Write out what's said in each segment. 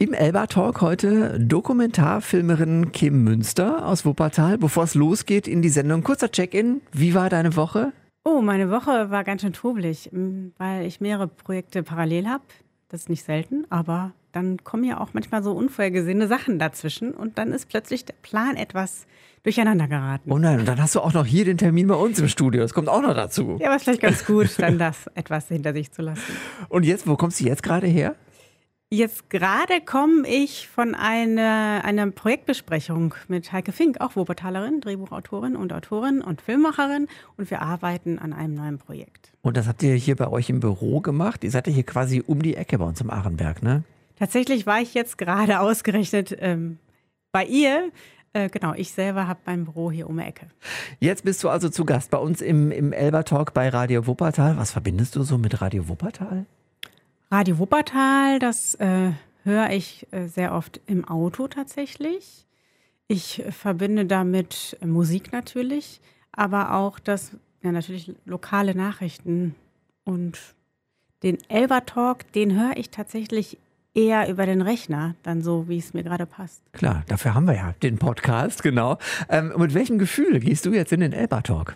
Im Elba Talk heute Dokumentarfilmerin Kim Münster aus Wuppertal. Bevor es losgeht in die Sendung, kurzer Check-in. Wie war deine Woche? Oh, meine Woche war ganz schön trubelig, weil ich mehrere Projekte parallel habe. Das ist nicht selten, aber dann kommen ja auch manchmal so unvorhergesehene Sachen dazwischen und dann ist plötzlich der Plan etwas durcheinander geraten. Oh nein, und dann hast du auch noch hier den Termin bei uns im Studio. Das kommt auch noch dazu. Ja, aber ist vielleicht ganz gut, dann das etwas hinter sich zu lassen. Und jetzt, wo kommst du jetzt gerade her? Jetzt gerade komme ich von einer Projektbesprechung mit Heike Fink, auch Wuppertalerin, Drehbuchautorin und Autorin und Filmemacherin. Und wir arbeiten an einem neuen Projekt. Und das habt ihr hier bei euch im Büro gemacht? Ihr seid ja hier quasi um die Ecke bei uns im Arenberg, ne? Tatsächlich war ich jetzt gerade ausgerechnet bei ihr. Genau, ich selber habe mein Büro hier um die Ecke. Jetzt bist du also zu Gast bei uns im Elba Talk bei Radio Wuppertal. Was verbindest du so mit Radio Wuppertal? Radio Wuppertal, das höre ich sehr oft im Auto tatsächlich. Ich verbinde damit Musik natürlich, aber auch natürlich lokale Nachrichten. Und den Elba Talk, den höre ich tatsächlich eher über den Rechner, dann so, wie es mir gerade passt. Klar, dafür haben wir ja den Podcast, genau. Mit welchem Gefühl gehst du jetzt in den Elba Talk?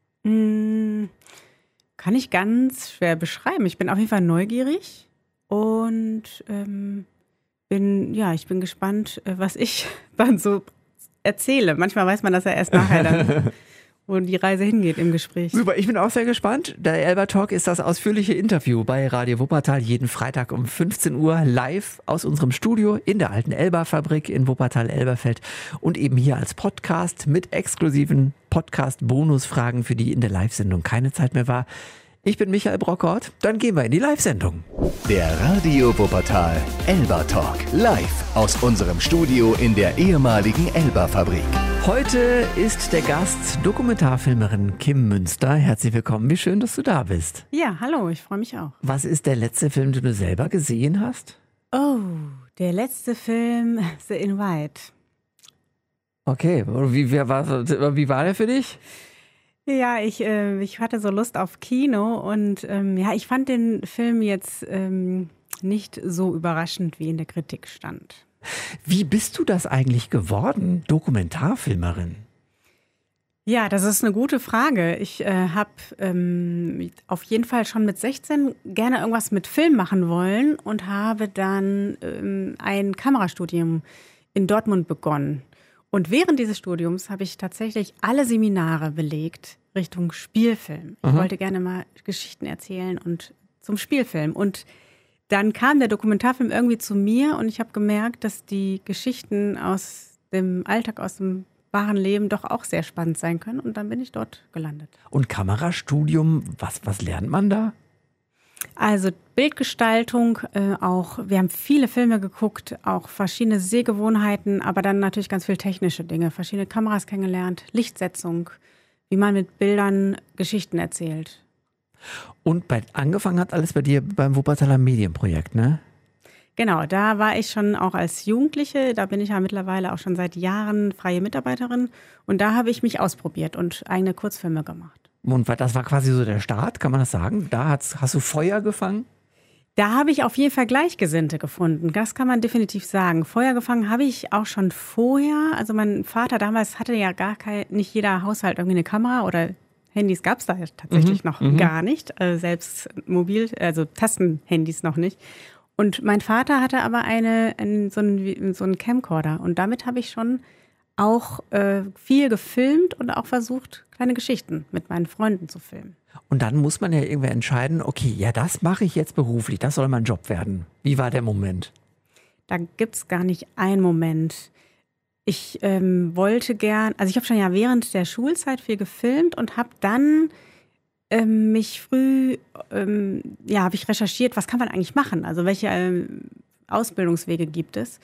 Kann ich ganz schwer beschreiben. Ich bin auf jeden Fall neugierig und ich bin gespannt, was ich dann so erzähle. Manchmal weiß man das ja erst nachher dann, wo die Reise hingeht im Gespräch. Super, ich bin auch sehr gespannt. Der Elba Talk ist das ausführliche Interview bei Radio Wuppertal jeden Freitag um 15 Uhr live aus unserem Studio in der alten Elba-Fabrik in Wuppertal-Elberfeld und eben hier als Podcast mit exklusiven Podcast-Bonusfragen, für die in der Live-Sendung keine Zeit mehr war. Ich bin Michael Brockort, dann gehen wir in die Live-Sendung. Der Radio Wuppertal Elba Talk, live aus unserem Studio in der ehemaligen Elba-Fabrik. Heute ist der Gast Dokumentarfilmerin Kim Münster. Herzlich willkommen, wie schön, dass du da bist. Ja, hallo, ich freue mich auch. Was ist der letzte Film, den du selber gesehen hast? Oh, der letzte Film, The Invite. Okay, wie war der für dich? Ja, ich hatte so Lust auf Kino und ich fand den Film jetzt nicht so überraschend, wie in der Kritik stand. Wie bist du das eigentlich geworden, Dokumentarfilmerin? Ja, das ist eine gute Frage. Ich habe auf jeden Fall schon mit 16 gerne irgendwas mit Film machen wollen und habe dann ein Kamerastudium in Dortmund begonnen. Und während dieses Studiums habe ich tatsächlich alle Seminare belegt Richtung Spielfilm. Ich wollte gerne mal Geschichten erzählen und zum Spielfilm. Und dann kam der Dokumentarfilm irgendwie zu mir und ich habe gemerkt, dass die Geschichten aus dem Alltag, aus dem wahren Leben doch auch sehr spannend sein können. Und dann bin ich dort gelandet. Und Kamerastudium, was lernt man da? Also Bildgestaltung, auch, wir haben viele Filme geguckt, auch verschiedene Sehgewohnheiten, aber dann natürlich ganz viel technische Dinge, verschiedene Kameras kennengelernt, Lichtsetzung, wie man mit Bildern Geschichten erzählt. Und angefangen hat alles bei dir beim Wuppertaler Medienprojekt, ne? Genau, da war ich schon auch als Jugendliche, da bin ich ja mittlerweile auch schon seit Jahren freie Mitarbeiterin und da habe ich mich ausprobiert und eigene Kurzfilme gemacht. Und das war quasi so der Start, kann man das sagen? Da hast du Feuer gefangen? Da habe ich auf jeden Fall Gleichgesinnte gefunden. Das kann man definitiv sagen. Feuer gefangen habe ich auch schon vorher. Also mein Vater damals hatte ja nicht jeder Haushalt irgendwie eine Kamera oder Handys gab es da tatsächlich noch gar nicht. Selbst also Tastenhandys noch nicht. Und mein Vater hatte aber so einen Camcorder. Und damit habe ich schon auch viel gefilmt und auch versucht, kleine Geschichten mit meinen Freunden zu filmen. Und dann muss man ja irgendwie entscheiden, okay, ja, das mache ich jetzt beruflich, das soll mein Job werden. Wie war der Moment? Da gibt es gar nicht einen Moment. Ich wollte gern, also ich habe schon ja während der Schulzeit viel gefilmt und habe dann mich früh, habe ich recherchiert, was kann man eigentlich machen? Also welche Ausbildungswege gibt es?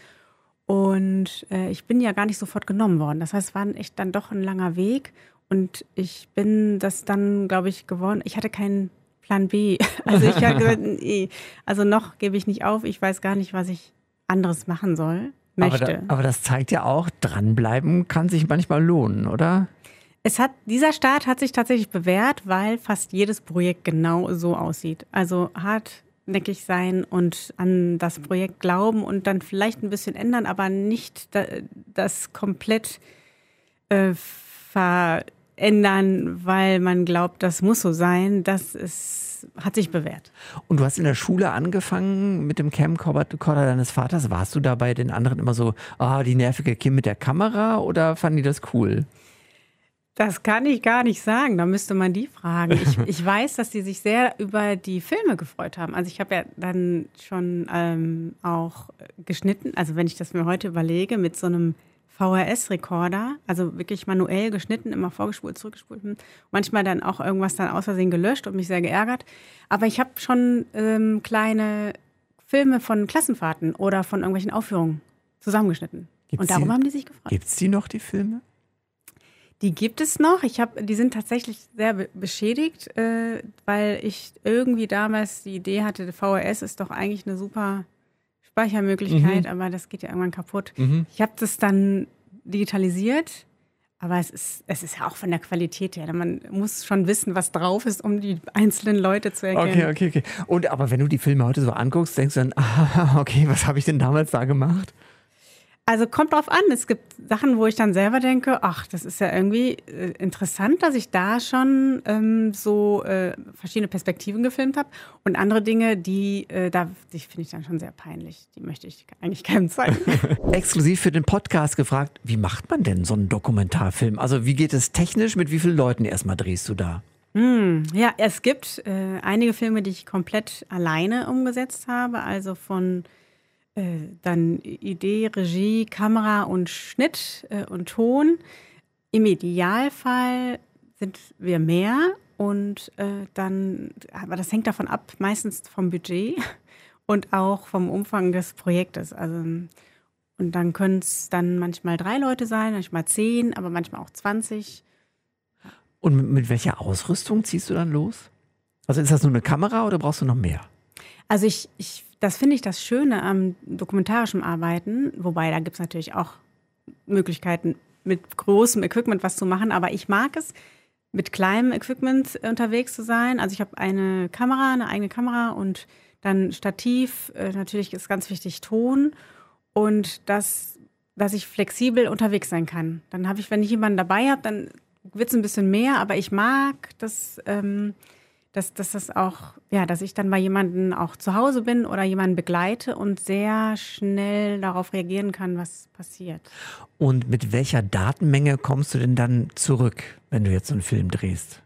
Und ich bin ja gar nicht sofort genommen worden. Das heißt, es war echt dann doch ein langer Weg. Und ich bin das dann, glaube ich, geworden. Ich hatte keinen Plan B. Also ich habe gesagt, nee, also noch gebe ich nicht auf. Ich weiß gar nicht, was ich anderes machen soll, möchte. Aber das zeigt ja auch, dranbleiben kann sich manchmal lohnen, oder? Dieser Start hat sich tatsächlich bewährt, weil fast jedes Projekt genau so aussieht. Also hartnäckig sein und an das Projekt glauben und dann vielleicht ein bisschen ändern, aber nicht das komplett verändern, weil man glaubt, das muss so sein. Hat sich bewährt. Und du hast in der Schule angefangen mit dem Camcorder deines Vaters. Warst du da bei den anderen immer so, die nervige Kim mit der Kamera, oder fanden die das cool? Das kann ich gar nicht sagen, da müsste man die fragen. Ich weiß, dass die sich sehr über die Filme gefreut haben. Also ich habe ja dann schon auch geschnitten, also wenn ich das mir heute überlege, mit so einem VHS-Rekorder, also wirklich manuell geschnitten, immer vorgespult, zurückgespult. Manchmal dann auch irgendwas dann aus Versehen gelöscht und mich sehr geärgert. Aber ich habe schon kleine Filme von Klassenfahrten oder von irgendwelchen Aufführungen zusammengeschnitten. Und darüber haben die sich gefreut. Gibt es die noch, die Filme? Die gibt es noch. Die sind tatsächlich sehr beschädigt, weil ich irgendwie damals die Idee hatte, VHS ist doch eigentlich eine super Speichermöglichkeit, aber das geht ja irgendwann kaputt. Ich habe das dann digitalisiert, aber es ist ja auch von der Qualität her. Man muss schon wissen, was drauf ist, um die einzelnen Leute zu erkennen. Okay. Und aber wenn du die Filme heute so anguckst, denkst du dann, okay, was habe ich denn damals da gemacht? Also kommt drauf an. Es gibt Sachen, wo ich dann selber denke, ach, das ist ja irgendwie interessant, dass ich da schon verschiedene Perspektiven gefilmt habe. Und andere Dinge, die finde ich dann schon sehr peinlich. Die möchte ich eigentlich keinem zeigen. Exklusiv für den Podcast gefragt, wie macht man denn so einen Dokumentarfilm? Also wie geht es technisch? Mit wie vielen Leuten erstmal drehst du da? Ja, es gibt einige Filme, die ich komplett alleine umgesetzt habe. Also von dann Idee, Regie, Kamera und Schnitt und Ton. Im Idealfall sind wir mehr und aber das hängt davon ab, meistens vom Budget und auch vom Umfang des Projektes. Also, und dann können es dann manchmal 3 Leute sein, manchmal 10, aber manchmal auch 20. Und mit welcher Ausrüstung ziehst du dann los? Also ist das nur eine Kamera oder brauchst du noch mehr? Also das finde ich das Schöne am dokumentarischen Arbeiten, wobei da gibt es natürlich auch Möglichkeiten, mit großem Equipment was zu machen, aber ich mag es, mit kleinem Equipment unterwegs zu sein. Also ich habe eine eigene Kamera und dann Stativ, natürlich ist ganz wichtig Ton und dass ich flexibel unterwegs sein kann. Dann habe ich, wenn ich jemanden dabei habe, dann wird es ein bisschen mehr, aber ich mag das, dass ich dann bei jemandem auch zu Hause bin oder jemanden begleite und sehr schnell darauf reagieren kann, was passiert. Und mit welcher Datenmenge kommst du denn dann zurück, wenn du jetzt so einen Film drehst?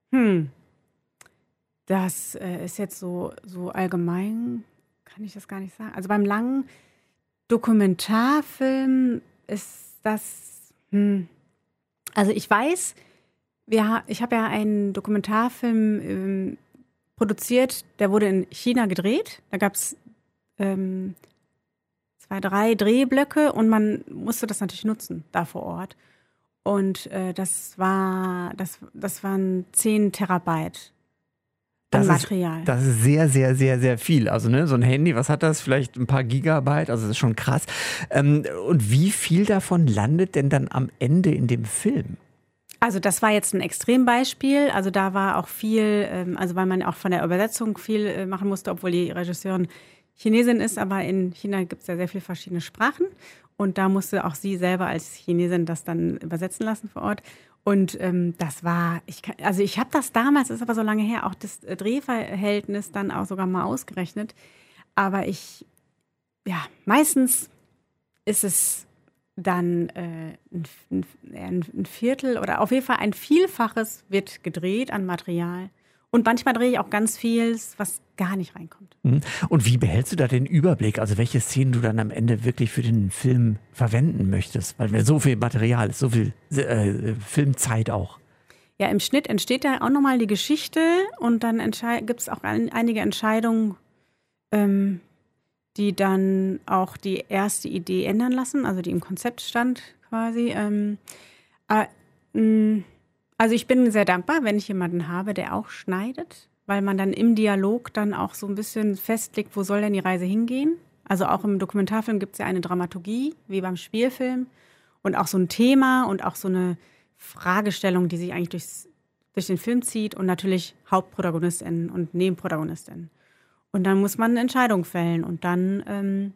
Das ist jetzt so allgemein, kann ich das gar nicht sagen. Also beim langen Dokumentarfilm ist das, also ich weiß, ich habe ja einen Dokumentarfilm produziert, der wurde in China gedreht. Da gab es 2, 3 Drehblöcke und man musste das natürlich nutzen, da vor Ort. Und das waren 10 Terabyte an Material. Das ist sehr, sehr, sehr, sehr viel. Also so ein Handy, was hat das? Vielleicht ein paar Gigabyte, also das ist schon krass. Und wie viel davon landet denn dann am Ende in dem Film? Also das war jetzt ein Extrembeispiel. Also da war auch viel, weil man auch von der Übersetzung viel machen musste, obwohl die Regisseurin Chinesin ist. Aber in China gibt es ja sehr viele verschiedene Sprachen. Und da musste auch sie selber als Chinesin das dann übersetzen lassen vor Ort. Und das war, ich habe das damals, ist aber so lange her, auch das Drehverhältnis dann auch sogar mal ausgerechnet. Aber meistens ist es dann ein Viertel oder auf jeden Fall ein Vielfaches wird gedreht an Material. Und manchmal drehe ich auch ganz viel, was gar nicht reinkommt. Und wie behältst du da den Überblick? Also welche Szenen du dann am Ende wirklich für den Film verwenden möchtest? Weil so viel Material ist, so viel Filmzeit auch. Ja, im Schnitt entsteht da auch nochmal die Geschichte und dann gibt es auch einige Entscheidungen, die dann auch die erste Idee ändern lassen, also die im Konzept stand quasi. Also ich bin sehr dankbar, wenn ich jemanden habe, der auch schneidet, weil man dann im Dialog dann auch so ein bisschen festlegt, wo soll denn die Reise hingehen. Also auch im Dokumentarfilm gibt es ja eine Dramaturgie, wie beim Spielfilm und auch so ein Thema und auch so eine Fragestellung, die sich eigentlich durch den Film zieht und natürlich HauptprotagonistInnen und NebenprotagonistInnen. Und dann muss man eine Entscheidung fällen. Und dann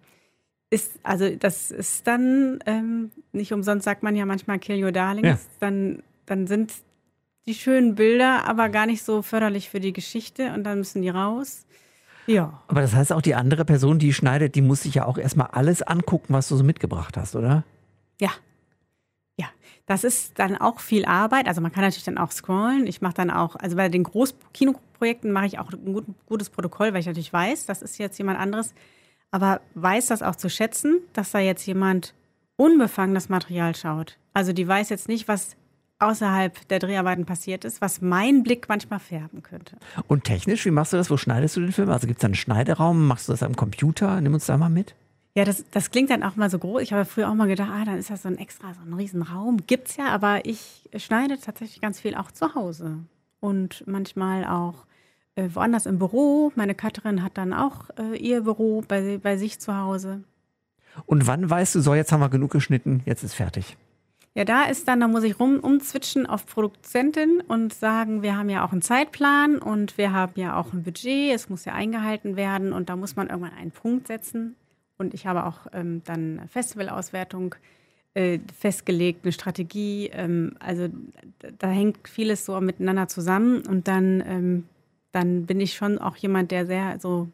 das ist dann, nicht umsonst sagt man ja manchmal Kill Your Darlings, dann sind die schönen Bilder aber gar nicht so förderlich für die Geschichte und dann müssen die raus. Ja. Aber das heißt auch, die andere Person, die schneidet, die muss sich ja auch erstmal alles angucken, was du so mitgebracht hast, oder? Ja. Ja. Das ist dann auch viel Arbeit. Also man kann natürlich dann auch scrollen. Ich mache dann auch, also bei den Großkinoprojekten mache ich auch ein gutes Protokoll, weil ich natürlich weiß, das ist jetzt jemand anderes. Aber weiß das auch zu schätzen, dass da jetzt jemand unbefangen das Material schaut. Also die weiß jetzt nicht, was außerhalb der Dreharbeiten passiert ist, was mein Blick manchmal färben könnte. Und technisch, wie machst du das? Wo schneidest du den Film? Also gibt es da einen Schneideraum? Machst du das am Computer? Nimm uns da mal mit. Ja, das klingt dann auch mal so groß. Ich habe früher auch mal gedacht, dann ist das so ein Riesenraum. Gibt's ja, aber ich schneide tatsächlich ganz viel auch zu Hause. Und manchmal auch woanders im Büro. Meine Cutterin hat dann auch ihr Büro bei sich zu Hause. Und wann weißt du, so jetzt haben wir genug geschnitten, jetzt ist fertig? Ja, da muss ich umswitchen auf Produzentin und sagen, wir haben ja auch einen Zeitplan und wir haben ja auch ein Budget, es muss ja eingehalten werden und da muss man irgendwann einen Punkt setzen. Und ich habe auch dann Festivalauswertung festgelegt, eine Strategie. Also da hängt vieles so miteinander zusammen und dann bin ich schon auch jemand, der sehr so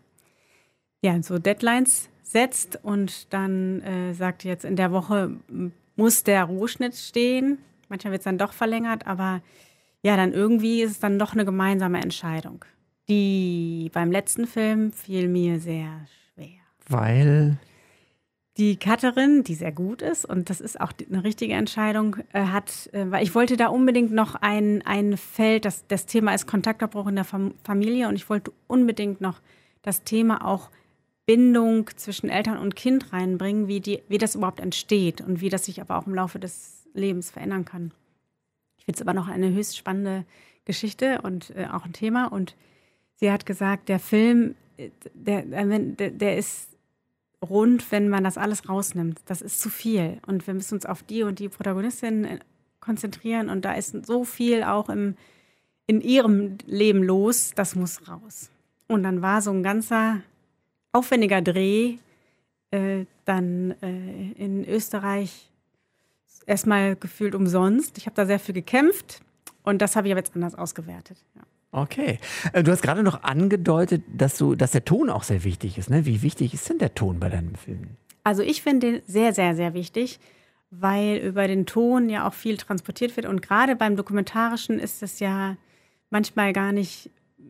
Deadlines setzt und dann sagt jetzt in der Woche muss der Rohschnitt stehen. Manchmal wird es dann doch verlängert, aber ja, dann irgendwie ist es dann doch eine gemeinsame Entscheidung. Die beim letzten Film fiel mir sehr schwer. Weil die Cutterin, die sehr gut ist und das ist auch eine richtige Entscheidung, weil ich wollte da unbedingt noch ein Feld, das Thema ist Kontaktabbruch in der Familie und ich wollte unbedingt noch das Thema auch Bindung zwischen Eltern und Kind reinbringen, wie das überhaupt entsteht und wie das sich aber auch im Laufe des Lebens verändern kann. Ich finde es aber noch eine höchst spannende Geschichte und auch ein Thema. Und sie hat gesagt, der Film, der ist rund, wenn man das alles rausnimmt. Das ist zu viel. Und wir müssen uns auf die und die Protagonistin konzentrieren. Und da ist so viel auch in ihrem Leben los, das muss raus. Und dann war so ein ganzer aufwendiger Dreh dann in Österreich erstmal gefühlt umsonst. Ich habe da sehr viel gekämpft und das habe ich aber jetzt anders ausgewertet. Ja. Okay. Du hast gerade noch angedeutet, dass der Ton auch sehr wichtig ist. Ne? Wie wichtig ist denn der Ton bei deinem Film? Also ich finde den sehr, sehr, sehr wichtig, weil über den Ton ja auch viel transportiert wird und gerade beim Dokumentarischen ist es ja manchmal gar nicht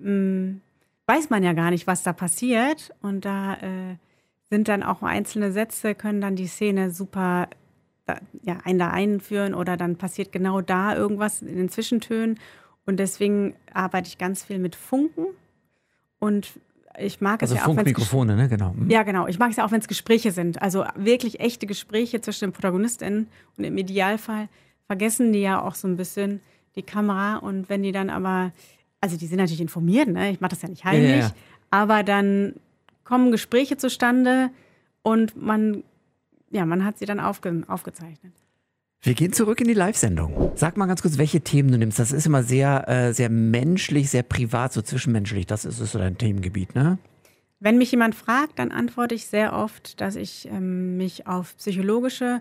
weiß man ja gar nicht, was da passiert. Und da sind dann auch einzelne Sätze, können dann die Szene super einen da einführen oder dann passiert genau da irgendwas in den Zwischentönen. Und deswegen arbeite ich ganz viel mit Funken. Und ich mag es ja auch, Funkmikrofone, ne? Genau. Ja, genau. Ich mag es ja auch, wenn es Gespräche sind. Also wirklich echte Gespräche zwischen den ProtagonistInnen. Und im Idealfall vergessen die ja auch so ein bisschen die Kamera. Und wenn die dann aber also die sind natürlich informiert, ne? Ich mache das ja nicht heimlich, ja. Aber dann kommen Gespräche zustande und man hat sie dann aufgezeichnet. Wir gehen zurück in die Live-Sendung. Sag mal ganz kurz, welche Themen du nimmst. Das ist immer sehr, sehr menschlich, sehr privat, so zwischenmenschlich. Das ist so dein Themengebiet, ne? Wenn mich jemand fragt, dann antworte ich sehr oft, dass ich mich auf psychologische,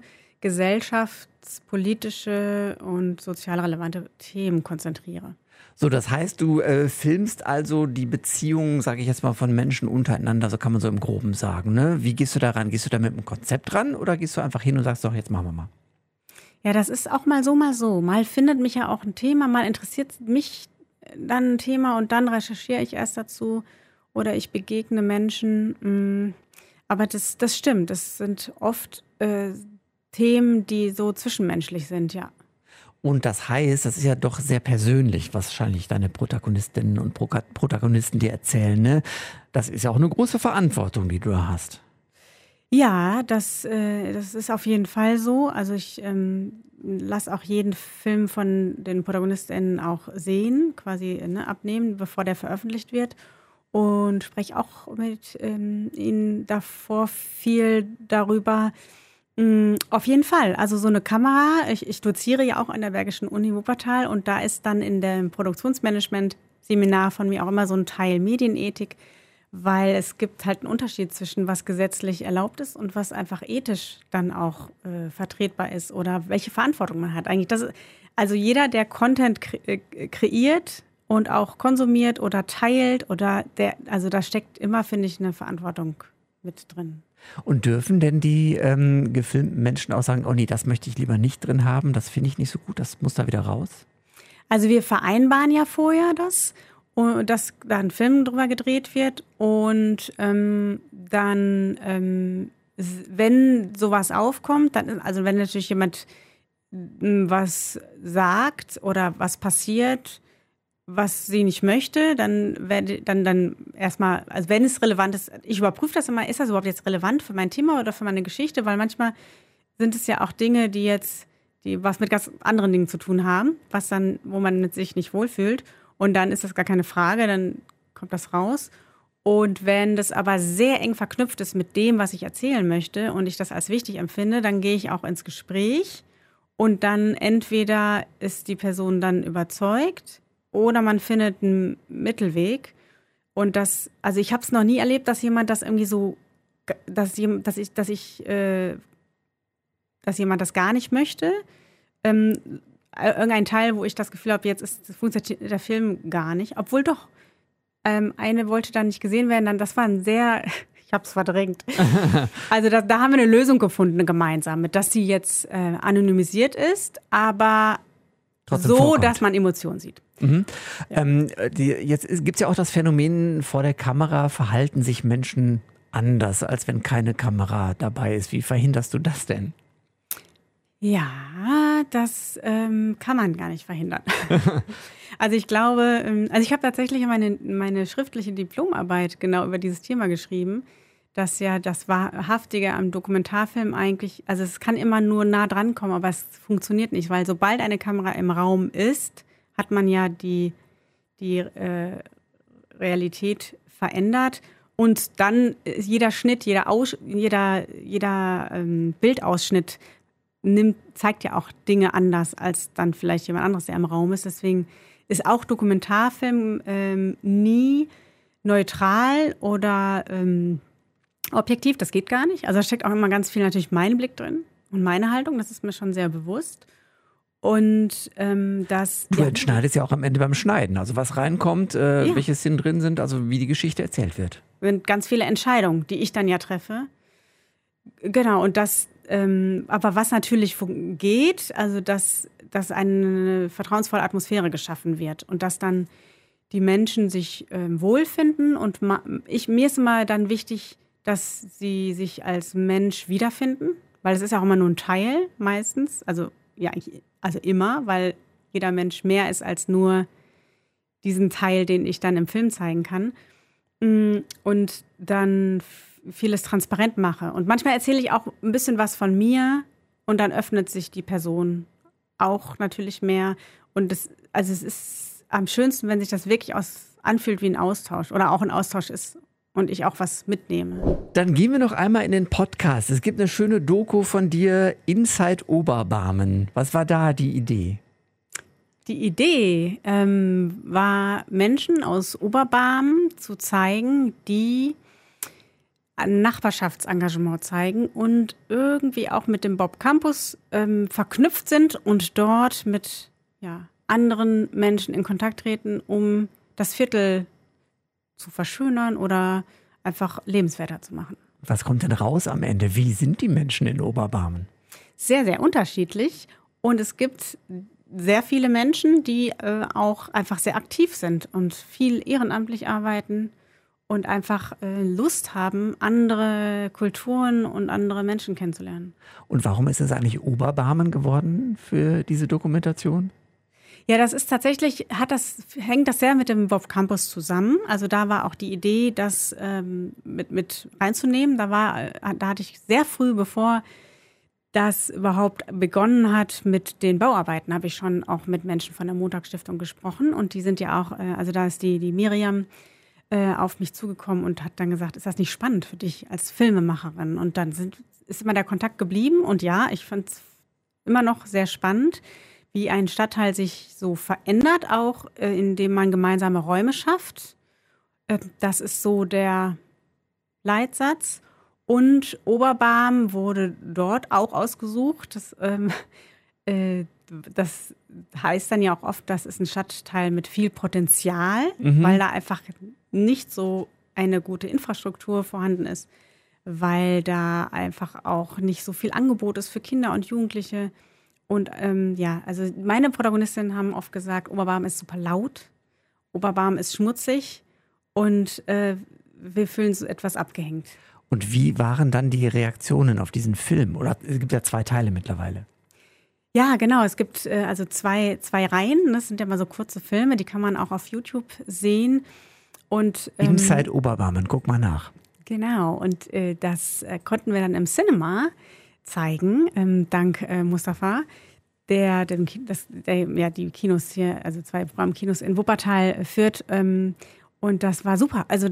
gesellschaftspolitische und sozial relevante Themen konzentriere. So, das heißt, du filmst also die Beziehungen, sage ich jetzt mal, von Menschen untereinander, so kann man so im Groben sagen. Ne? Wie gehst du da ran? Gehst du da mit einem Konzept ran oder gehst du einfach hin und sagst, doch, jetzt machen wir mal? Ja, das ist auch mal so, mal so. Mal findet mich ja auch ein Thema, mal interessiert mich dann ein Thema und dann recherchiere ich erst dazu oder ich begegne Menschen. Aber das stimmt, das sind oft Themen, die so zwischenmenschlich sind, ja. Und das heißt, das ist ja doch sehr persönlich, was wahrscheinlich deine Protagonistinnen und Protagonisten dir erzählen. Ne? Das ist ja auch eine große Verantwortung, die du da hast. Ja, das ist auf jeden Fall so. Also ich lasse auch jeden Film von den ProtagonistInnen auch sehen, quasi abnehmen, bevor der veröffentlicht wird. Und spreche auch mit ihnen davor viel darüber. Auf jeden Fall. Also so eine Kamera, ich doziere ja auch an der Bergischen Uni Wuppertal und da ist dann in dem Produktionsmanagement-Seminar von mir auch immer so ein Teil Medienethik, weil es gibt halt einen Unterschied zwischen was gesetzlich erlaubt ist und was einfach ethisch dann auch vertretbar ist oder welche Verantwortung man hat. Eigentlich also jeder, der Content kreiert und auch konsumiert oder teilt also da steckt immer, finde ich, eine Verantwortung mit drin. Und dürfen denn die gefilmten Menschen auch sagen, oh nee, das möchte ich lieber nicht drin haben, das finde ich nicht so gut, das muss da wieder raus? Also wir vereinbaren ja vorher das, dass da ein Film drüber gedreht wird und dann, wenn sowas aufkommt, also wenn natürlich jemand was sagt oder was passiert, was sie nicht möchte, dann erstmal, also wenn es relevant ist, ich überprüfe das immer, ist das überhaupt jetzt relevant für mein Thema oder für meine Geschichte, weil manchmal sind es ja auch Dinge, die was mit ganz anderen Dingen zu tun haben, wo man mit sich nicht wohlfühlt. Und dann ist das gar keine Frage, dann kommt das raus. Und wenn das aber sehr eng verknüpft ist mit dem, was ich erzählen möchte und ich das als wichtig empfinde, dann gehe ich auch ins Gespräch und dann entweder ist die Person dann überzeugt oder man findet einen Mittelweg. Und also ich habe es noch nie erlebt, dass jemand das irgendwie so, dass jemand das gar nicht möchte. Irgendein Teil, wo ich das Gefühl habe, jetzt funktioniert der Film gar nicht. Obwohl doch, eine wollte dann nicht gesehen werden. Das war ich habe es verdrängt. Also da haben wir eine Lösung gefunden, eine gemeinsame, dass sie jetzt anonymisiert ist, aber trotzdem so vorkommt, dass man Emotionen sieht. Mhm. Ja. Jetzt gibt es ja auch das Phänomen, vor der Kamera verhalten sich Menschen anders, als wenn keine Kamera dabei ist. Wie verhinderst du das denn? Ja, das kann man gar nicht verhindern. Also ich glaube, ich habe tatsächlich meine schriftliche Diplomarbeit genau über dieses Thema geschrieben, dass ja das Wahrhaftige am Dokumentarfilm eigentlich, also es kann immer nur nah dran kommen, aber es funktioniert nicht, weil sobald eine Kamera im Raum ist, hat man ja die Realität verändert. Und dann jeder Schnitt, jeder Bildausschnitt zeigt ja auch Dinge anders als dann vielleicht jemand anderes, der im Raum ist. Deswegen ist auch Dokumentarfilm nie neutral oder objektiv. Das geht gar nicht. Also da steckt auch immer ganz viel natürlich mein Blick drin und meine Haltung. Das ist mir schon sehr bewusst. Und du entschneidest ja auch am Ende beim Schneiden. Also was reinkommt, welche Szenen drin sind, also wie die Geschichte erzählt wird. Sind ganz viele Entscheidungen, die ich dann ja treffe. Genau, und aber was natürlich geht, also dass eine vertrauensvolle Atmosphäre geschaffen wird und dass dann die Menschen sich wohlfinden. Und mir ist immer dann wichtig, dass sie sich als Mensch wiederfinden, weil es ist ja auch immer nur ein Teil meistens, also immer, weil jeder Mensch mehr ist als nur diesen Teil, den ich dann im Film zeigen kann. Und dann vieles transparent mache. Und manchmal erzähle ich auch ein bisschen was von mir und dann öffnet sich die Person auch natürlich mehr. Und es ist am schönsten, wenn sich das wirklich anfühlt wie ein Austausch oder auch ein Austausch ist und ich auch was mitnehme. Dann gehen wir noch einmal in den Podcast. Es gibt eine schöne Doku von dir, Inside Oberbarmen. Was war da die Idee? Die Idee war, Menschen aus Oberbarmen zu zeigen, die ein Nachbarschaftsengagement zeigen und irgendwie auch mit dem Bob Campus verknüpft sind und dort mit anderen Menschen in Kontakt treten, um das Viertel zu verschönern oder einfach lebenswerter zu machen. Was kommt denn raus am Ende? Wie sind die Menschen in Oberbarmen? Sehr, sehr unterschiedlich. Und es gibt sehr viele Menschen, die auch einfach sehr aktiv sind und viel ehrenamtlich arbeiten und einfach Lust haben, andere Kulturen und andere Menschen kennenzulernen. Und warum ist es eigentlich Oberbarmen geworden für diese Dokumentation? Ja, das ist tatsächlich, hängt das sehr mit dem Bob Campus zusammen. Also da war auch die Idee, das mit reinzunehmen. Da hatte ich sehr früh, bevor das überhaupt begonnen hat mit den Bauarbeiten, habe ich schon auch mit Menschen von der Montagsstiftung gesprochen. Und die sind ja auch, also da ist die Miriam auf mich zugekommen und hat dann gesagt, ist das nicht spannend für dich als Filmemacherin? Und dann ist immer der Kontakt geblieben. Und ja, ich fand es immer noch sehr spannend, wie ein Stadtteil sich so verändert, auch indem man gemeinsame Räume schafft. Das ist so der Leitsatz. Und Oberbarm wurde dort auch ausgesucht. Das heißt dann ja auch oft, das ist ein Stadtteil mit viel Potenzial, weil da einfach nicht so eine gute Infrastruktur vorhanden ist, weil da einfach auch nicht so viel Angebot ist für Kinder und Jugendliche. Und also meine Protagonistinnen haben oft gesagt, Oberbarm ist super laut, Oberbarm ist schmutzig und wir fühlen so etwas abgehängt. Und wie waren dann die Reaktionen auf diesen Film? Oder es gibt ja 2 Teile mittlerweile. Ja, genau. Es gibt also zwei Reihen. Das sind ja mal so kurze Filme, die kann man auch auf YouTube sehen. Und Inside Oberbarmen, guck mal nach. Genau. Und das konnten wir dann im Cinema zeigen, dank Mustafa, der die Kinos hier, also 2 Programmkinos in Wuppertal führt. Und das war super. Also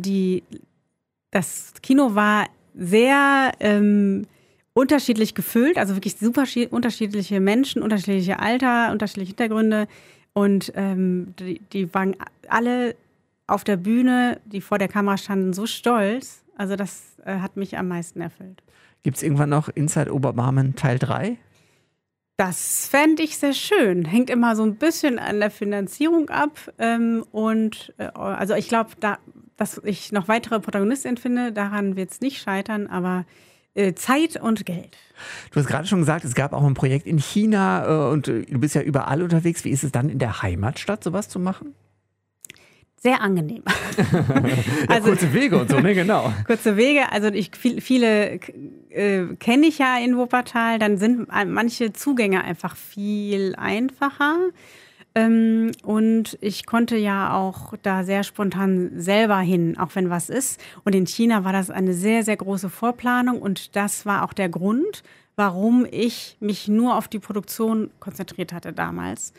das Kino war sehr unterschiedlich gefüllt, also wirklich super unterschiedliche Menschen, unterschiedliche Alter, unterschiedliche Hintergründe. Und die waren alle auf der Bühne, die vor der Kamera standen, so stolz. Also das hat mich am meisten erfüllt. Gibt es irgendwann noch Inside Oberbarmen Teil 3? Das fände ich sehr schön. Hängt immer so ein bisschen an der Finanzierung ab. Also ich glaube, dass ich noch weitere Protagonistinnen finde, daran wird es nicht scheitern, aber Zeit und Geld. Du hast gerade schon gesagt, es gab auch ein Projekt in China und du bist ja überall unterwegs. Wie ist es dann in der Heimatstadt, sowas zu machen? Sehr angenehm. Also, kurze Wege und so, ne, genau. Kurze Wege, also viele kenne ich ja in Wuppertal, dann sind manche Zugänge einfach viel einfacher. Und ich konnte ja auch da sehr spontan selber hin, auch wenn was ist. Und in China war das eine sehr, sehr große Vorplanung und das war auch der Grund, warum ich mich nur auf die Produktion konzentriert hatte damals.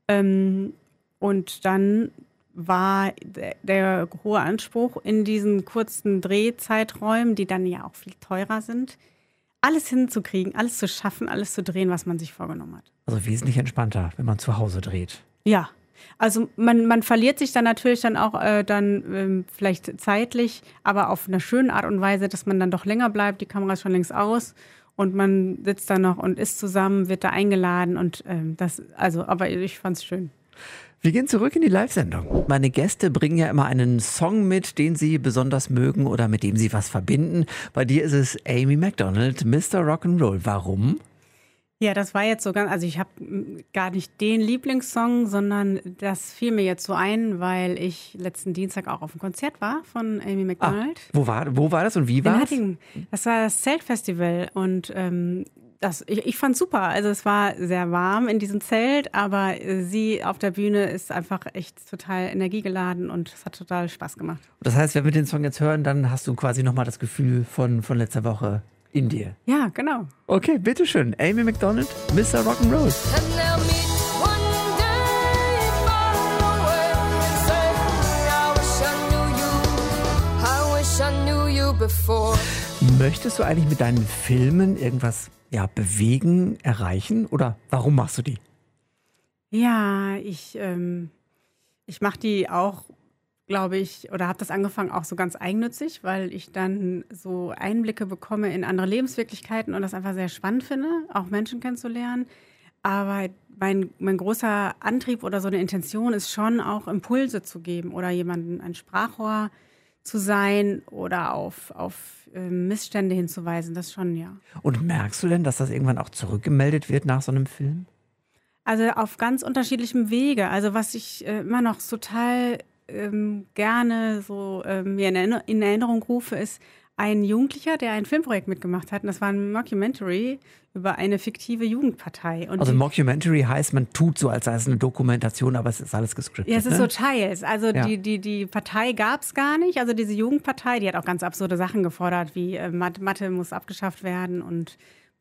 Und dann war der hohe Anspruch in diesen kurzen Drehzeiträumen, die dann ja auch viel teurer sind, alles hinzukriegen, alles zu schaffen, alles zu drehen, was man sich vorgenommen hat. Also wesentlich entspannter, wenn man zu Hause dreht. Ja, also man verliert sich dann natürlich dann auch vielleicht zeitlich, aber auf eine schöne Art und Weise, dass man dann doch länger bleibt, die Kamera ist schon längst aus und man sitzt da noch und isst zusammen, wird da eingeladen und aber ich fand's schön. Wir gehen zurück in die Live-Sendung. Meine Gäste bringen ja immer einen Song mit, den sie besonders mögen oder mit dem sie was verbinden. Bei dir ist es Amy Macdonald, Mr. Rock'n'Roll. Warum? Ja, das war jetzt so ganz, also ich habe gar nicht den Lieblingssong, sondern das fiel mir jetzt so ein, weil ich letzten Dienstag auch auf einem Konzert war von Amy Macdonald. Wo war das und wie war es? Das war das Zeltfestival und ich fand es super. Also es war sehr warm in diesem Zelt, aber sie auf der Bühne ist einfach echt total energiegeladen und es hat total Spaß gemacht. Das heißt, wenn wir den Song jetzt hören, dann hast du quasi nochmal das Gefühl von letzter Woche in dir. Ja, genau. Okay, bitteschön. Amy Macdonald, Mr. Rock'n'Roll. Möchtest du eigentlich mit deinen Filmen irgendwas bewegen, erreichen oder warum machst du die? Ja, ich mache die auch, glaube ich, oder habe das angefangen auch so ganz eigennützig, weil ich dann so Einblicke bekomme in andere Lebenswirklichkeiten und das einfach sehr spannend finde, auch Menschen kennenzulernen. Aber mein großer Antrieb oder so eine Intention ist schon auch Impulse zu geben oder jemandem ein Sprachrohr zu sein oder auf Missstände hinzuweisen, das schon, ja. Und merkst du denn, dass das irgendwann auch zurückgemeldet wird nach so einem Film? Also auf ganz unterschiedlichem Wege. Also was ich immer noch total gerne so mir in Erinnerung rufe, ist ein Jugendlicher, der ein Filmprojekt mitgemacht hat. Und das war ein Mockumentary über eine fiktive Jugendpartei. Und also Mockumentary heißt, man tut so, als sei es eine Dokumentation, aber es ist alles gescriptet. Ja, es ist so teils. Also die Partei gab es gar nicht. Also diese Jugendpartei, die hat auch ganz absurde Sachen gefordert, wie Mathe muss abgeschafft werden und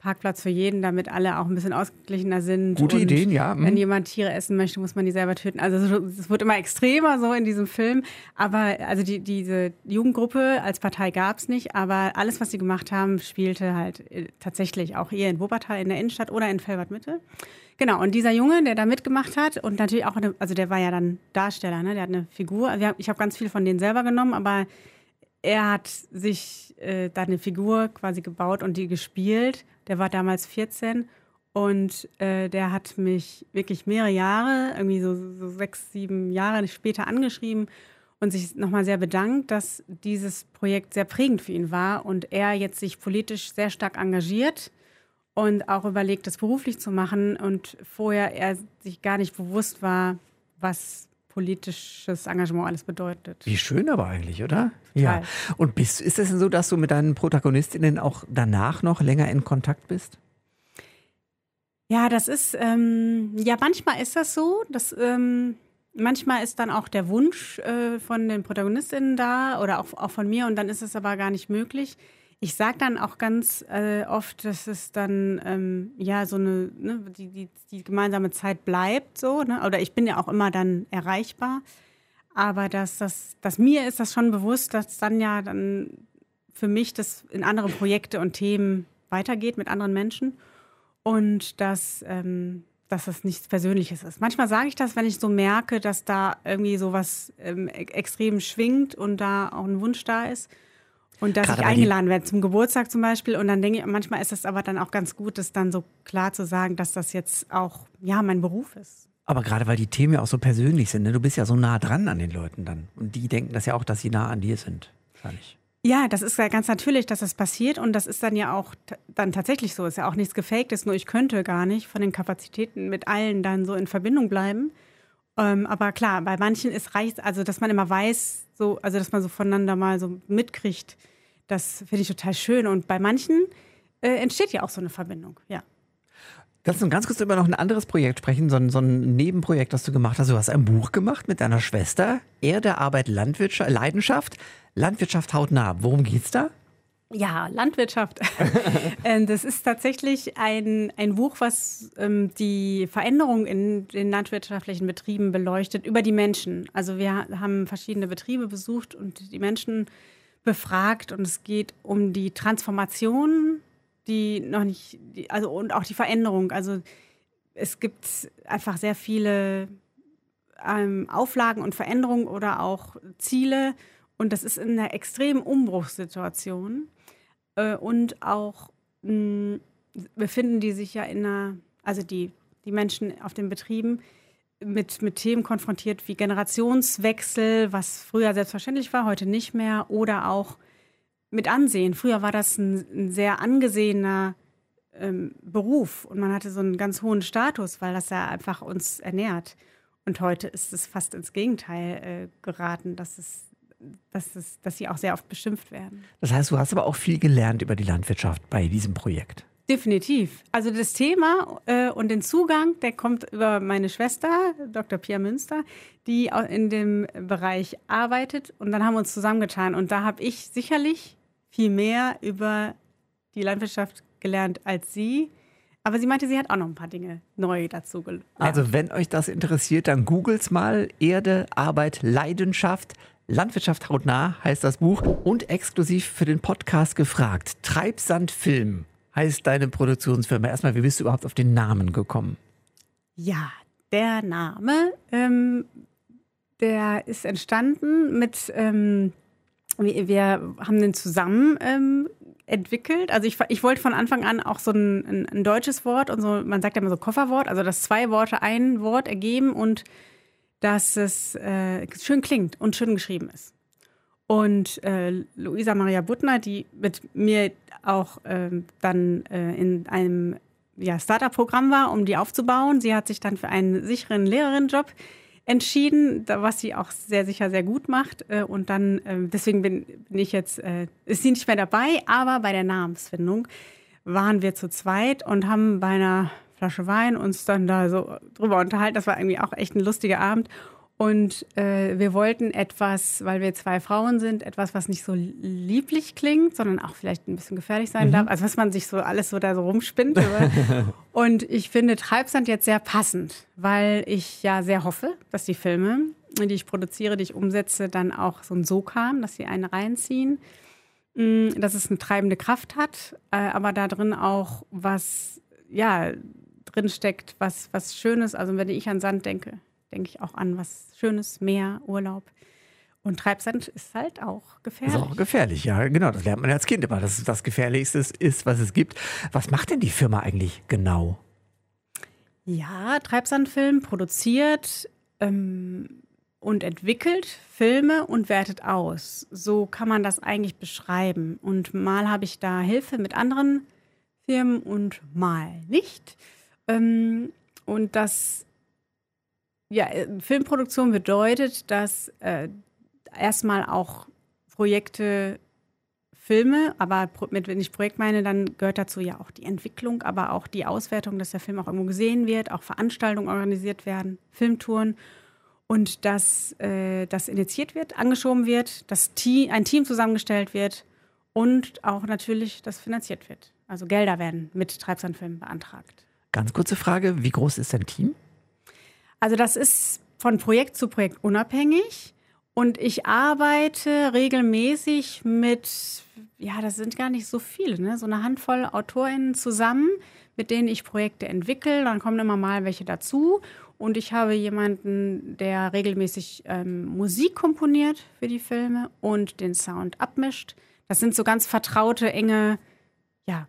Parkplatz für jeden, damit alle auch ein bisschen ausgeglichener sind. Gute und Ideen, ja. Wenn jemand Tiere essen möchte, muss man die selber töten. Also es wird immer extremer so in diesem Film. Aber also diese Jugendgruppe als Partei gab es nicht. Aber alles, was sie gemacht haben, spielte halt tatsächlich auch hier in Wuppertal in der Innenstadt oder in Velbert-Mitte. Genau, und dieser Junge, der da mitgemacht hat und natürlich auch, also der war ja dann Darsteller, ne? Der hat eine Figur. Also ich habe ganz viel von denen selber genommen, aber er hat sich da eine Figur quasi gebaut und die gespielt. Der war damals 14 und der hat mich wirklich mehrere Jahre, irgendwie so 6, 7 Jahre später angeschrieben und sich nochmal sehr bedankt, dass dieses Projekt sehr prägend für ihn war und er jetzt sich politisch sehr stark engagiert und auch überlegt, das beruflich zu machen und vorher er sich gar nicht bewusst war, was politisches Engagement alles bedeutet. Wie schön aber eigentlich, oder? Total. Ja. Und ist es denn so, dass du mit deinen Protagonistinnen auch danach noch länger in Kontakt bist? Ja, das ist, ja, manchmal ist das so. Manchmal ist dann auch der Wunsch von den Protagonistinnen da oder auch von mir und dann ist es aber gar nicht möglich. Ich sage dann auch ganz oft, dass es dann ja so eine, ne, die gemeinsame Zeit bleibt so, ne? Oder ich bin ja auch immer dann erreichbar. Aber dass mir ist das schon bewusst, dass dann für mich das in andere Projekte und Themen weitergeht mit anderen Menschen und dass das nichts Persönliches ist. Manchmal sage ich das, wenn ich so merke, dass da irgendwie sowas extrem schwingt und da auch ein Wunsch da ist. Und dass ich eingeladen werde zum Geburtstag zum Beispiel. Und dann denke ich, manchmal ist es aber dann auch ganz gut, das dann so klar zu sagen, dass das jetzt auch, ja, mein Beruf ist. Aber gerade weil die Themen ja auch so persönlich sind, ne? Du bist ja so nah dran an den Leuten dann. Und die denken das ja auch, dass sie nah an dir sind. Wahrscheinlich. Ja, das ist ja ganz natürlich, dass das passiert. Und das ist dann ja auch dann tatsächlich so. Ist ja auch nichts Gefaktes, nur ich könnte gar nicht von den Kapazitäten mit allen dann so in Verbindung bleiben. Aber klar, bei manchen reicht also, dass man immer weiß, so, also dass man so voneinander mal so mitkriegt, das finde ich total schön. Und bei manchen entsteht ja auch so eine Verbindung, ja. Lass uns ganz kurz über noch ein anderes Projekt sprechen, so ein Nebenprojekt, das du gemacht hast. Du hast ein Buch gemacht mit deiner Schwester, Erde, Arbeit, Leidenschaft, Landwirtschaft hautnah. Worum geht's da? Ja, Landwirtschaft. Das ist tatsächlich ein Buch, was die Veränderung in den landwirtschaftlichen Betrieben beleuchtet über die Menschen. Also wir haben verschiedene Betriebe besucht und die Menschen befragt und es geht um die Transformation, die noch nicht, und auch die Veränderung. Also es gibt einfach sehr viele Auflagen und Veränderungen oder auch Ziele und das ist in einer extremen Umbruchssituation. Und auch befinden die sich ja die Menschen auf den Betrieben mit Themen konfrontiert wie Generationswechsel, was früher selbstverständlich war, heute nicht mehr, oder auch mit Ansehen. Früher war das ein sehr angesehener Beruf und man hatte so einen ganz hohen Status, weil das ja einfach uns ernährt. Und heute ist es fast ins Gegenteil geraten, dass sie auch sehr oft beschimpft werden. Das heißt, du hast aber auch viel gelernt über die Landwirtschaft bei diesem Projekt. Definitiv. Also das Thema und den Zugang, der kommt über meine Schwester, Dr. Pia Münster, die in dem Bereich arbeitet. Und dann haben wir uns zusammengetan. Und da habe ich sicherlich viel mehr über die Landwirtschaft gelernt als sie. Aber sie meinte, sie hat auch noch ein paar Dinge neu dazu gelernt. Also wenn euch das interessiert, dann googelt's mal. Erde, Arbeit, Leidenschaft. Landwirtschaft hautnah heißt das Buch. Und exklusiv für den Podcast gefragt. Treibsand Film heißt deine Produktionsfirma. Erstmal, wie bist du überhaupt auf den Namen gekommen? Ja, der Name, der ist entstanden mit, wir haben den zusammen entwickelt. Also ich wollte von Anfang an auch so ein deutsches Wort und so, man sagt ja immer so Kofferwort, also dass 2 Worte ein Wort ergeben und dass es schön klingt und schön geschrieben ist. Und Luisa Maria Buttner, die mit mir auch dann in einem Startup-Programm war, um die aufzubauen. Sie hat sich dann für einen sicheren Lehrerinnenjob entschieden, was sie auch sehr sicher sehr gut macht. Und dann, deswegen bin ich jetzt, ist sie nicht mehr dabei, aber bei der Namensfindung waren wir zu zweit und haben bei einer Flasche Wein uns dann da so drüber unterhalten. Das war irgendwie auch echt ein lustiger Abend. Und wir wollten etwas, weil wir 2 Frauen sind, etwas, was nicht so lieblich klingt, sondern auch vielleicht ein bisschen gefährlich sein darf. Also was man sich so alles so da so rumspinnt. Und ich finde Treibsand jetzt sehr passend, weil ich ja sehr hoffe, dass die Filme, die ich produziere, die ich umsetze, dann auch so ein Sog haben, dass sie einen reinziehen, dass es eine treibende Kraft hat, aber da drin auch was, ja, drin steckt, was Schönes. Also wenn ich an Sand denke ich auch an was Schönes, Meer, Urlaub. Und Treibsand ist halt auch gefährlich. Ist auch gefährlich, ja, genau. Das lernt man ja als Kind immer, dass es das Gefährlichste ist, was es gibt. Was macht denn die Firma eigentlich genau? Ja, Treibsandfilm produziert und entwickelt Filme und wertet aus. So kann man das eigentlich beschreiben. Und mal habe ich da Hilfe mit anderen Firmen und mal nicht. Und das, ja, Filmproduktion bedeutet, dass erstmal auch Projekte, Filme, aber wenn ich Projekt meine, dann gehört dazu ja auch die Entwicklung, aber auch die Auswertung, dass der Film auch irgendwo gesehen wird, auch Veranstaltungen organisiert werden, Filmtouren und dass das initiiert wird, angeschoben wird, dass ein Team zusammengestellt wird und auch natürlich, dass finanziert wird. Also Gelder werden mit Treibsandfilmen beantragt. Ganz kurze Frage, wie groß ist dein Team? Also das ist von Projekt zu Projekt unabhängig und ich arbeite regelmäßig mit, ja, das sind gar nicht so viele, ne? So eine Handvoll AutorInnen zusammen, mit denen ich Projekte entwickle. Dann kommen immer mal welche dazu und ich habe jemanden, der regelmäßig Musik komponiert für die Filme und den Sound abmischt. Das sind so ganz vertraute, enge, ja,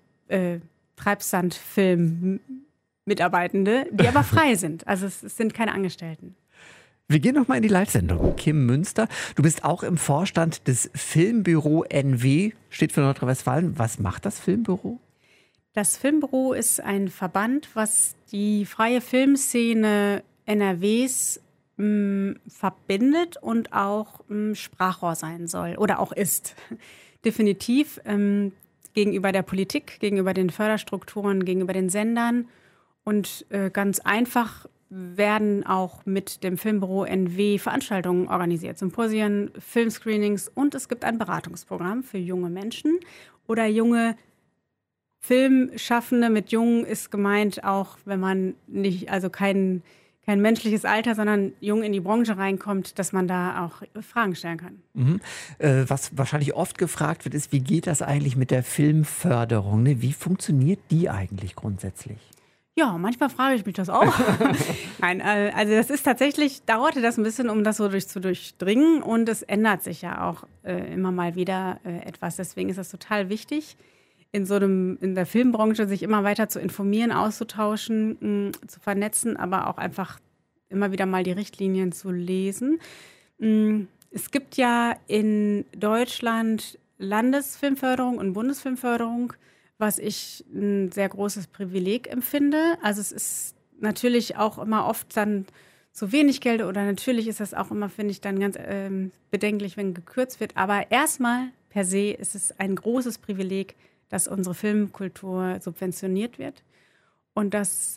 Treibsandfilm-Mitarbeitende, die aber frei sind. Also es sind keine Angestellten. Wir gehen nochmal in die Live-Sendung. Kim Münster, du bist auch im Vorstand des Filmbüro NW, steht für Nordrhein-Westfalen. Was macht das Filmbüro? Das Filmbüro ist ein Verband, was die freie Filmszene NRWs verbindet und auch Sprachrohr sein soll oder auch ist. Definitiv gegenüber der Politik, gegenüber den Förderstrukturen, gegenüber den Sendern. Und ganz einfach werden auch mit dem Filmbüro NW Veranstaltungen organisiert, Symposien, Filmscreenings und es gibt ein Beratungsprogramm für junge Menschen oder junge Filmschaffende. Mit jung ist gemeint auch, wenn man nicht, also kein menschliches Alter, sondern jung in die Branche reinkommt, dass man da auch Fragen stellen kann. Mhm. Was wahrscheinlich oft gefragt wird, ist, wie geht das eigentlich mit der Filmförderung? Ne? Wie funktioniert die eigentlich grundsätzlich? Ja, manchmal frage ich mich das auch. Nein, also das ist tatsächlich, dauerte das ein bisschen, um das so zu durchdringen und es ändert sich ja auch immer mal wieder etwas. Deswegen ist das total wichtig, in der Filmbranche sich immer weiter zu informieren, auszutauschen, zu vernetzen, aber auch einfach immer wieder mal die Richtlinien zu lesen. Es gibt ja in Deutschland Landesfilmförderung und Bundesfilmförderung, was ich ein sehr großes Privileg empfinde. Also es ist natürlich auch immer oft dann zu wenig Geld oder natürlich ist das auch immer, finde ich, dann ganz bedenklich, wenn gekürzt wird. Aber erstmal per se ist es ein großes Privileg, dass unsere Filmkultur subventioniert wird. Und das,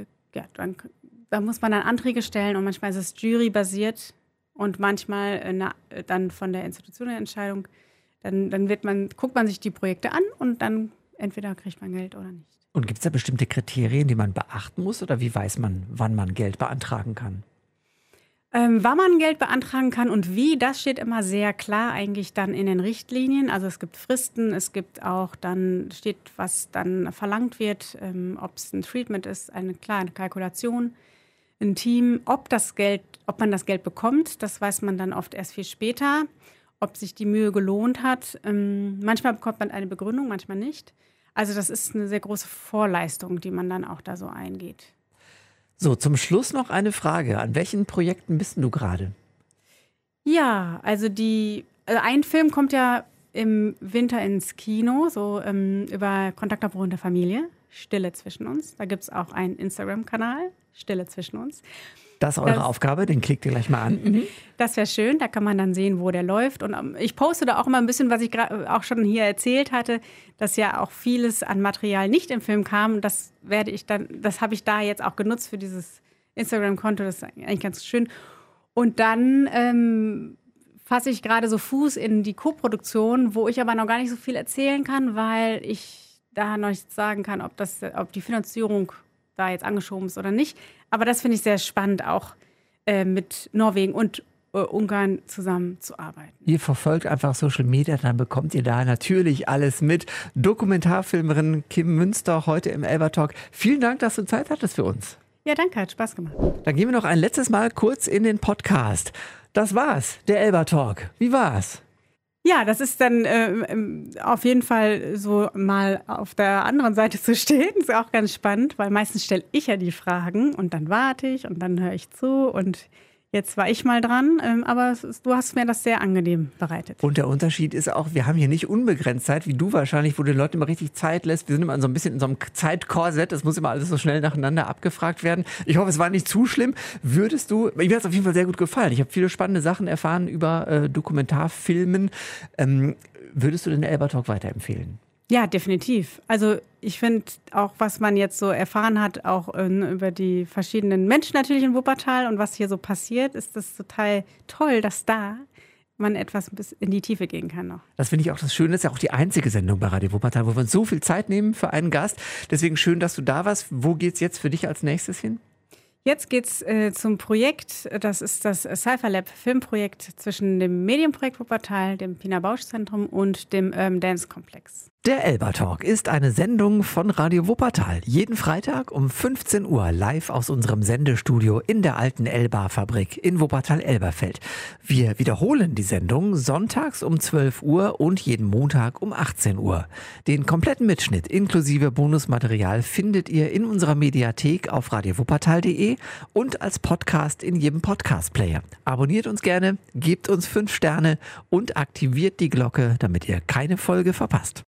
da muss man dann Anträge stellen und manchmal ist es jurybasiert und manchmal dann von der Institution der Entscheidung. Dann guckt man sich die Projekte an und dann entweder kriegt man Geld oder nicht. Und gibt es da bestimmte Kriterien, die man beachten muss oder wie weiß man, wann man Geld beantragen kann? Wann man Geld beantragen kann und wie, das steht immer sehr klar eigentlich dann in den Richtlinien. Also es gibt Fristen, es gibt auch dann steht, was dann verlangt wird, ob es ein Treatment ist, eine klare Kalkulation, ein Team, ob man das Geld bekommt, das weiß man dann oft erst viel später, ob sich die Mühe gelohnt hat. Manchmal bekommt man eine Begründung, manchmal nicht. Also das ist eine sehr große Vorleistung, die man dann auch da so eingeht. So, zum Schluss noch eine Frage. An welchen Projekten bist du gerade? Ja, also ein Film kommt ja im Winter ins Kino, so über Kontaktabbruch in der Familie, Stille zwischen uns. Da gibt es auch einen Instagram-Kanal, Stille zwischen uns. Das ist eure Aufgabe, den klickt ihr gleich mal an. Mhm. Das wäre schön, da kann man dann sehen, wo der läuft. Und ich poste da auch immer ein bisschen, was ich gerade auch schon hier erzählt hatte, dass ja auch vieles an Material nicht im Film kam. Das habe ich da jetzt auch genutzt für dieses Instagram-Konto. Das ist eigentlich ganz schön. Und dann fasse ich gerade so Fuß in die Co-Produktion, wo ich aber noch gar nicht so viel erzählen kann, weil ich da noch nicht sagen kann, ob die Finanzierung da jetzt angeschoben ist oder nicht. Aber das finde ich sehr spannend, auch mit Norwegen und Ungarn zusammenzuarbeiten. Ihr verfolgt einfach Social Media, dann bekommt ihr da natürlich alles mit. Dokumentarfilmerin Kim Münster heute im Elba Talk. Vielen Dank, dass du Zeit hattest für uns. Ja, danke, hat Spaß gemacht. Dann gehen wir noch ein letztes Mal kurz in den Podcast. Das war's, der Elba Talk. Wie war's? Ja, das ist dann auf jeden Fall so mal auf der anderen Seite zu stehen. Ist auch ganz spannend, weil meistens stelle ich ja die Fragen und dann warte ich und dann höre ich zu und jetzt war ich mal dran, aber du hast mir das sehr angenehm bereitet. Und der Unterschied ist auch, wir haben hier nicht unbegrenzt Zeit, wie du wahrscheinlich, wo du den Leuten immer richtig Zeit lässt. Wir sind immer so ein bisschen in so einem Zeitkorsett, das muss immer alles so schnell nacheinander abgefragt werden. Ich hoffe, es war nicht zu schlimm. Mir hat es auf jeden Fall sehr gut gefallen. Ich habe viele spannende Sachen erfahren über Dokumentarfilmen. Würdest du den Elba Talk weiterempfehlen? Ja, definitiv. Also ich finde auch, was man jetzt so erfahren hat, auch über die verschiedenen Menschen natürlich in Wuppertal und was hier so passiert, ist das total toll, dass da man etwas bis in die Tiefe gehen kann noch. Das finde ich auch das Schöne, das ist ja auch die einzige Sendung bei Radio Wuppertal, wo wir uns so viel Zeit nehmen für einen Gast. Deswegen schön, dass du da warst. Wo geht's jetzt für dich als nächstes hin? Jetzt geht's zum Projekt, das ist das Cypher Lab Filmprojekt zwischen dem Medienprojekt Wuppertal, dem Pina Bausch Zentrum und dem Dance Komplex. Der Elba Talk ist eine Sendung von Radio Wuppertal. Jeden Freitag um 15 Uhr live aus unserem Sendestudio in der alten Elba-Fabrik in Wuppertal-Elberfeld. Wir wiederholen die Sendung sonntags um 12 Uhr und jeden Montag um 18 Uhr. Den kompletten Mitschnitt inklusive Bonusmaterial findet ihr in unserer Mediathek auf radiowuppertal.de und als Podcast in jedem Podcast-Player. Abonniert uns gerne, gebt uns 5 Sterne und aktiviert die Glocke, damit ihr keine Folge verpasst.